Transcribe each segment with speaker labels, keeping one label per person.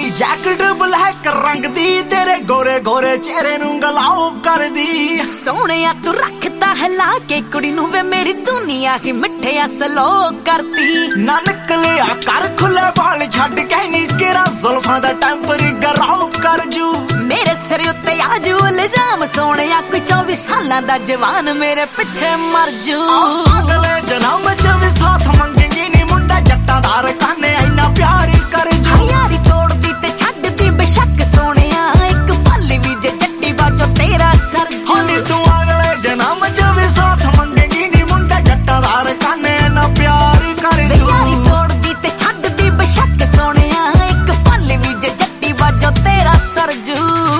Speaker 1: ਨੀ jacket black ਰੰਗ ਦੀ ਤੇਰੇ ਗੋਰੇ ਗੋਰੇ ਚਿਹਰੇ ਨੂੰ ਗਲਾਓ ਕਰਦੀ।
Speaker 2: ਸੋਹਣਿਆ ਤੂੰ ਰੱਖਦਾ ਹਿਲਾ ਕੇ ਕੁੜੀ ਨੂੰ ਵੇ ਮੇਰੀ ਦੁਨੀਆ ਹੀ ਮਿੱਠਿਆ ਸਲੋ ਕਰਤੀ।
Speaker 1: ਨਾ ਨਿਕਲਿਆ ਕਰ ਖੁੱਲੇ ਵਾਲ ਛੱਡ ਕੇ ਨੀ ਕਿਰਾ ਜ਼ੁਲਫਾਂ ਦਾ ਟੈਂਪਰ ਗਰਾਓ ਕਰ ਜੂ।
Speaker 2: ਮੇਰੇ ਸਿਰ ਉੱਤੇ ਆਜੂ ਇਲਜ਼ਾਮ ਸੋਹਣਿਆ ਕੋਈ 24 ਸਾਲਾਂ ਦਾ ਜਵਾਨ ਮੇਰੇ ਪਿੱਛੇ ਮਰ ਜੂ।
Speaker 1: ਅਗਲੇ ਜਨਮ ਚ ਵੀ ਸਾਥ ਮੰਗੇਗੀ ਨੀ ਮੁੰਡਾ ਜੱਟਾਂ ਦਾ ਰਕਾਨੇ ਇੰਨਾ ਪਿਆਰ ਕਰ ਜੂ।
Speaker 2: ਯਾਰੀ ਤੋੜਦੀ ਤੇ ਛੱਡਦੀ ਬੇਸ਼ੱਕ ਸੋਹਣਿਆ ਇੱਕ ਪਲ ਵੀ ਜੇ ਜੱਟੀ ਬਾਜੋ ਤੇਰਾ ਸਰ ਜੂ।
Speaker 1: ਨੀ ਤੂੰ ਅਗਲੇ ਜਨਮ ਚ ਵੀ ਸਾਥ ਮੰਗੇਗੀ ਨੀ ਮੁੰਡਾ ਜੱਟਾਂ ਦਾ ਰਕਾਨੇ ਇੰਨਾ ਪਿਆਰ ਕਰ ਜੂ।
Speaker 2: ਯਾਰੀ ਤੋੜਦੀ ਤੇ ਛੱਡਦੀ ਬੇਸ਼ੱਕ ਸੋਹਣਿਆ ਇੱਕ ਪਲ ਵੀ ਜੇ ਜੱਟੀ ਬਾਜੋ ਤੇਰਾ ਸਰ ਜੂ।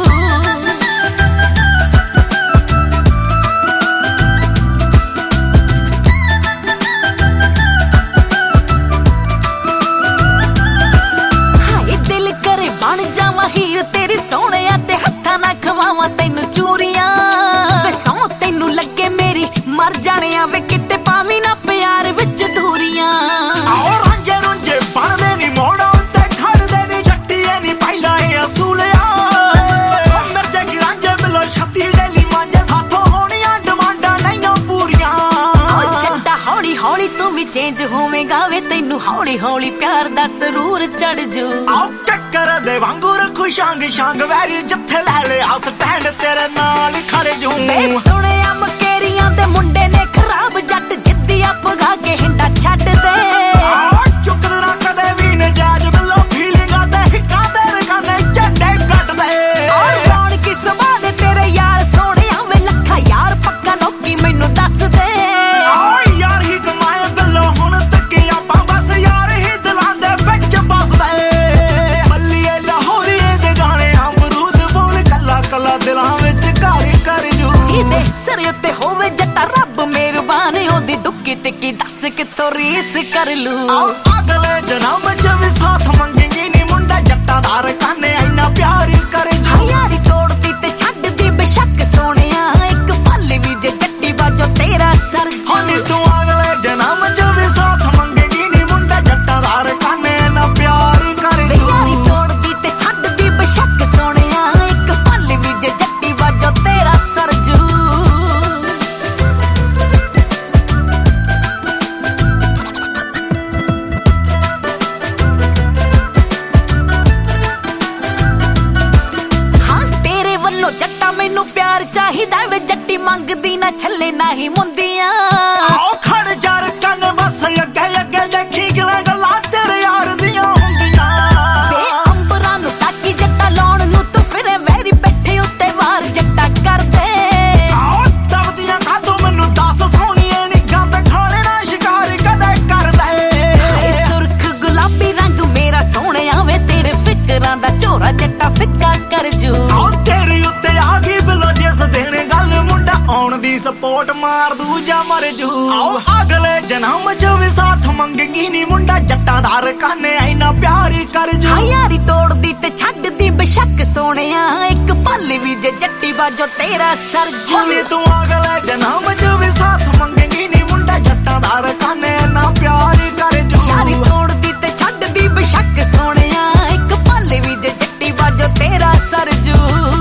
Speaker 2: ਹੀਰ ਤੇਰੀ ਸੋਹਣਿਆ ਤੇ ਹੱਥਾਂ ਨਾ ਖਵਾਵਾਂ ਤੈਨੂੰ ਚੂਰੀਆਂ ਵੇ ਸੌ ਤੈਨੂੰ ਲੱਗੇ ਮੇਰੀ ਮਰ ਜਾਣਿਆ ਵੇ ਕਿਤੇ ਪਾਵੀਂ ਨਾ ਪਿਆਰ ਵਿੱਚ ਦੂਰੀਆਂ।
Speaker 1: ਆਓ ਰਾਂਝੇ ਰੁੰਝੇ ਬਣਦੇ ਨੀ ਮੋੜਾਂ ਉੱਤੇ ਖੜਦੇ ਨੀ ਜੱਟੀਏ ਨੀ ਪਹਿਲਾਂ ਇਹ ਅਸੂਲਿਆ। ਮਿਰਚੇ ਕੀ ਰਾਂਝੇ ਬਿਲੋ ਛੱਤੀ ਡੇਲੀ ਮਾਂਜੇ ਸਾਥੋਂ ਹੋਣੀਆਂ ਡਿਮਾਂਡਾਂ ਨਹੀਂ ਪੂਰੀਆਂ।
Speaker 2: ਜੱਟਾ ਹੌਲੀ ਹੌਲੀ ਤੂੰ ਵੀ ਚੇਂਜ ਹੋਵੇਂਗਾ ਵੇ ਤੈਨੂੰ ਹੌਲੀ ਹੌਲੀ ਪਿਆਰ ਦਾ ਸਰੂਰ ਚੜ ਜੂ।
Speaker 1: ਆਓ ਟੱਕਰ ਦੇ ਵਾਂਗੂ ਰੱਖੂ ਸ਼ਾਂਗ ਸ਼ਾਂਗ ਵੈਰੀ ਜਿੱਥੇ ਲੈ ਲਿਆ ਸਟੈਂਡ ਤੇਰੇ ਨਾਲ ਖੜ ਜੂ।
Speaker 2: ਵੇ ਸੁਣਿਆ ਮਕੇਰੀਆਂ ਦੇ ਮੁੰਡੇ ਨੇ ਖਰਾਬ ਜੱਟ ਜਿੱਦੀ ਆਪਗਾ ਕੇ ਹਿੰਡਾ ਛੱਡ ਦੇ।
Speaker 1: ਚੁੱਕਦੇ ਨਾ ਕਦੇ ਵੀ ਨਜਾਇਜ਼ ਬਿੱਲੋ ਫੀਲਿੰਗਾਂ ਤੇ ਹਿੱਕਾਂ ਤੇ ਰਕਾਨੇ ਝੰਡੇ ਕੱਟਦੇ।
Speaker 2: ਕੌਣ ਕਿਸ ਬਾਦੇ ਤੇਰੇ ਯਾਰ ਸੋਹਣਿਆ ਵੇ ਲੱਖਾ ਯਾਰ ਪੱਕਾ ਲੋਕੀ ਮੈਨੂੰ ਦੱਸ ਦੇ।
Speaker 1: ਯਾਰ ਹੀ ਕਮਾਏ ਬਿੱਲੋ ਹੁਣ ਤੱਕ ਆਪਾਂ ਬਸ ਯਾਰ ਹੀ ਦਿਲਾਂ ਦੇ ਵਿੱਚ ਬਸਦੇ। ਮੱਲੀਏ ਲਾਹੌਰੀਏ ਦੇ ਗਾਣੇ ਅਮਰੂਦ ਬੋਲ ਕੱਲਾ ਕੱਲਾ ਦਿਲਾਂ ਵਿੱਚ ਘਰ ਕਰ ਜੂ।
Speaker 2: ਜਿਹਦੇ ਸਿਰ ਉੱਤੇ ਹੋਵੇ ਜੱਟਾ ਰੱਬ ਮਿਹਰਬਾਨ ਉਹਦੀ ਦੁੱਕੀ ਤਿੱਕੀ ਦੱਸ ਕਿੱਥੋਂ ਰੀਸ ਕਰ ਲੂ।
Speaker 1: ਅਗਲੇ ਜਨਮ ਚ ਵੀ ਸਾਥ ਮੰਗੇਗੀ ਨੀ ਮੁੰਡਾ ਜੱਟਾਂ ਦਾ ਰਕਾਨੇ ਇੰਨਾ ਪਿਆਰ ਕਰ ਜੂ।
Speaker 2: ਯਾਰੀ ਤੋੜਦੀ ਤੇ ਛੱਡਦੀ ਬੇਸ਼ੱਕ ਸੋਹਣਿਆ ਇੱਕ ਪਲ ਵੀ ਜੇ ਜੱਟੀ ਬਾਜੋ ਤੇਰਾ ਸਰ ਜੂ।
Speaker 1: ਨੀ ਤੂੰ ਅਗਲੇ ਜਨਮ ਚ ਵੀ ਸਾਥ ਮੰਗੇਗੀ ਨੀ ਮੁੰਡਾ ਜੱਟਾਂ ਦਾ ਰਕਾਨੇ ਇੰਨਾ ਪਿਆਰ ਕਰ ਜੂ।
Speaker 2: ਯਾਰੀ ਤੋੜਦੀ ਤੇ ਛੱਡਦੀ ਬੇਸ਼ੱਕ ਸੋਹਣਿਆ ਇੱਕ ਪਲ ਵੀ ਜੇ ਜੱਟੀ ਬਾਜੋ ਤੇਰਾ ਸਰ ਜੂ। ਜੱਟਾ ਮੈਨੂੰ ਪਿਆਰ ਚਾਹੀਦਾ ਵੇ ਜੱਟੀ ਮੰਗਦੀ ਨਾ ਛੱਲੇ ਨਾ ਹੀ ਮੁੰਦੀਆਂ।
Speaker 1: ਆਓ ਖੜ ਜਰ ਕੰਨ ਬਸ ਅੱਗੇ ਅੱਗੇ ਦੇਖੀ ਕਿਵੇਂ ਗੱਲਾਂ ਤੇਰੇ ਯਾਰ ਦੀਆਂ ਹੁੰਦੀਆਂ।
Speaker 2: ਵੇ ਅੰਬਰਾਂ ਨੂੰ ਤਾਕੀ ਜੱਟਾ ਲਾਉਣ ਨੂੰ ਤੂੰ ਫਿਰੇ ਵੈਰੀ ਬੈਠੇ ਉੱਤੇ ਵਾਰ ਜੱਟਾ ਕਰਦੇ।
Speaker 1: ਆਓ ਦਬਦੀਆਂ ਖਾਤੋਂ ਮੈਨੂੰ ਦੱਸ ਸੋਹਣੀਏ ਨੀ ਗੰਦ ਖਾਣੇ ਨਾ ਸ਼ਿਕਾਰ ਕਦੇ ਕਰਦੇ।
Speaker 2: ਹਾਏ ਸੁਰਖ ਗੁਲਾਬੀ ਰੰਗ ਮੇਰਾ ਸੋਹਣਿਆ ਵੇ ਤੇਰੇ ਫਿਕਰਾਂ ਦਾ ਝੋਰਾ ਜੱਟਾ ਫਿੱਕਾ ਕਰ ਜੂ।
Speaker 1: ਆਉਣ ਦੀ ਸਪੋਰਟ ਮਾਰ ਦੂ ਜਾਂ ਮਰ ਜੂ। ਆਓ ਅਗਲੇ ਜਨਮ ਚ ਵੀ ਸਾਥ ਮੰਗੇਗੀ ਨੀ ਮੁੰਡਾ ਜੱਟਾਂ ਦਾ ਰਕਾਨੇ ਇੰਨਾ ਪਿਆਰ ਕਰ ਜੂ।
Speaker 2: ਯਾਰੀ ਤੋੜਦੀ ਤੇ ਛੱਡਦੀ ਬੇਸ਼ੱਕ ਸੋਹਣਿਆ ਇੱਕ ਪਲ ਵੀ ਜੇ ਜੱਟੀ ਬਾਜੋ ਤੇਰਾ ਸਰ ਜੂ।
Speaker 1: ਨੀ ਤੂੰ ਅਗਲੇ ਜਨਮ ਚ ਵੀ ਸਾਥ ਮੰਗੇਗੀ ਨੀ ਮੁੰਡਾ ਜੱਟਾਂ ਦਾ ਰਕਾਨੇ ਇੰਨਾ ਪਿਆਰ ਕਰ ਜੂ।
Speaker 2: ਯਾਰੀ ਤੋੜਦੀ ਤੇ ਛੱਡਦੀ ਬੇਸ਼ੱਕ ਸੋਹਣਿਆ ਇੱਕ ਪਲ ਵੀ ਜੇ ਜੱਟੀ ਬਾਜੋ ਤੇਰਾ ਸਰ ਜੂ।